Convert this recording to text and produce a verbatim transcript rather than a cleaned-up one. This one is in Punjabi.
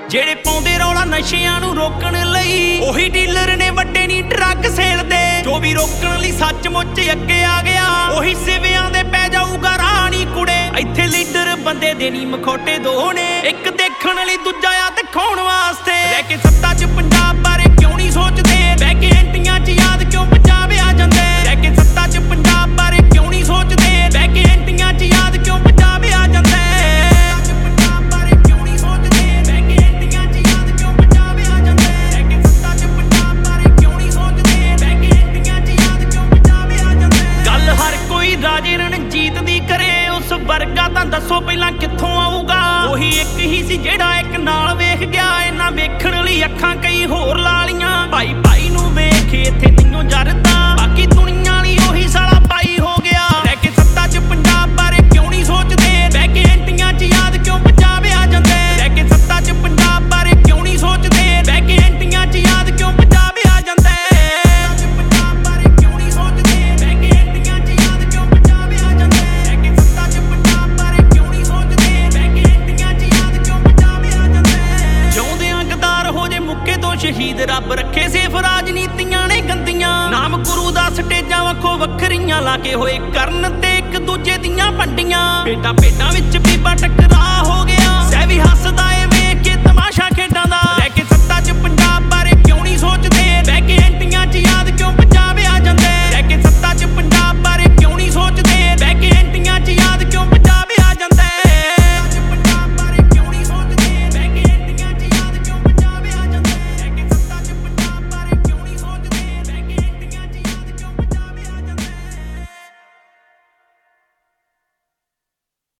ਜਿਹੜੇ ਪਾਉਂਦੇ ਰੌਲਾ ਨਸ਼ਿਆਂ ਨੂੰ ਰੋਕਣ ਲਈ, ਉਹੀ ਡੀਲਰ ਨੇ ਵੱਡੇ ਨਹੀਂ ਟਰੱਕ ਸੇਲ ਦੇ। ਜੋ ਵੀ ਰੋਕਣ ਲਈ ਸੱਚਮੁੱਚ ਅੱਗੇ ਆ ਗਿਆ, ਉਹੀ ਸਿਵਿਆਂ ਦੇ ਪੈ ਜਾਊਗਾ ਰਾਣੀ ਕੁੜੇ। ਇੱਥੇ ਲੀਡਰ ਬੰਦੇ ਦੇ ਨੀ ਮਖੌਟੇ ਦੋ ਨੇ, ਇੱਕ ਦੇਖਣ ਲਈ ਦੂਜਾ ਆ ਦਿਖਾਉਣ ਵਾਸਤੇ। ਰਹਿ ਕੇ ਸੱਤਾ 'ਚ ਪੰਜਾਬ ਬਾਰੇ ਕਿਉਂ ਨਹੀਂ ਸੋਚਦੇ, ਬਹਿ ਕੇ ਐਂਟੀਆਂ 'ਚ ਯਾਦ ਕਿਉਂ ਪੰਜਾਬ ਆ ਜਾਂਦੇ। ਰਹਿ ਕੇ ਸੱਤਾ 'ਚ ਪੰਜਾਬ ਬਾਰੇ ਕਿਉਂ ਨਹੀਂ ਸੋਚਦੇ, ਬਹਿ ਕੇ ਐਂਟੀਆਂ 'ਚ ਯਾਦ ਕਿਉਂ ਪੰਜਾਬ ਆ ਜਾਂਦੇ। ਰਾਜੇ ਰਣਜੀਤ ਦੀ ਕਰੇ ਉਸ ਵਰਗਾ ਤਾਂ ਦੱਸੋ ਪਹਿਲਾਂ ਕਿੱਥੋਂ ਆਊਗਾ। ਉਹੀ ਇੱਕ ਹੀ ਸੀ ਜਿਹੜਾ ਇੱਕ ਨਾਲ ਵੇਖ ਗਿਆ, ਇਹਨਾਂ ਵੇਖਣ ਲਈ ਅੱਖਾਂ ਕਈ ਹੋਰ ਲਾ ਲੀਆਂ। ਭਾਈ ਭਾਈ ਨੂੰ ਵੇਖ ਇੱਥੇ ਨਹੀਂਓ ਜਰਦਾ, ਬਾਕੀ ਦੁਨੀਆ ਲਈ ਉਹੀ ਸਾਲਾ ਪਾਈ ਹੋ ਗਿਆ। ਰਹਿ ਕੇ ਸੱਤਾ 'ਚ ਪੰਜਾਬ ਬਾਰੇ ਕਿਉਂ ਨਹੀਂ ਸੋਚਦੇ, ਬਹਿ ਕੇ ਐਂਟੀਆਂ 'ਚ ਯਾਦ ਕਿਉਂ ਪੰਜਾਬ ਆ ਜਾਂਦੇ। ਰਹਿ ਕੇ ਸੱਤਾ 'ਚ ਪੰਜਾਬ ਬਾਰੇ ਕਿਉਂ ਨਹੀਂ ਸੋਚਦੇ, ਬਹਿ ਕੇ ਐਂਟੀਆਂ 'ਚ ਯਾਦ ਕਿਉਂ ਪੰਜਾਬ ਆ ਜਾਂਦੇ। ਸ਼ਹੀਦ ਰੱਬ ਰੱਖੇ ਸੇਫ, ਰਾਜਨੀਤੀਆਂ ਨੇ ਗੰਦੀਆਂ। ਨਾਮ ਗੁਰੂ ਦਾ ਸਟੇਜਾਂ ਵੱਖੋ ਵੱਖਰੀਆਂ ਲਾ ਕੇ ਹੋਏ ਕਰਨ ਤੇ ਇੱਕ ਦੂਜੇ ਦੀਆਂ ਵੰਡੀਆਂ। ਪੇਟਾਂ ਪੇਟਾਂ ਵਿੱਚ ਬੀਬਾ ਟੱਕ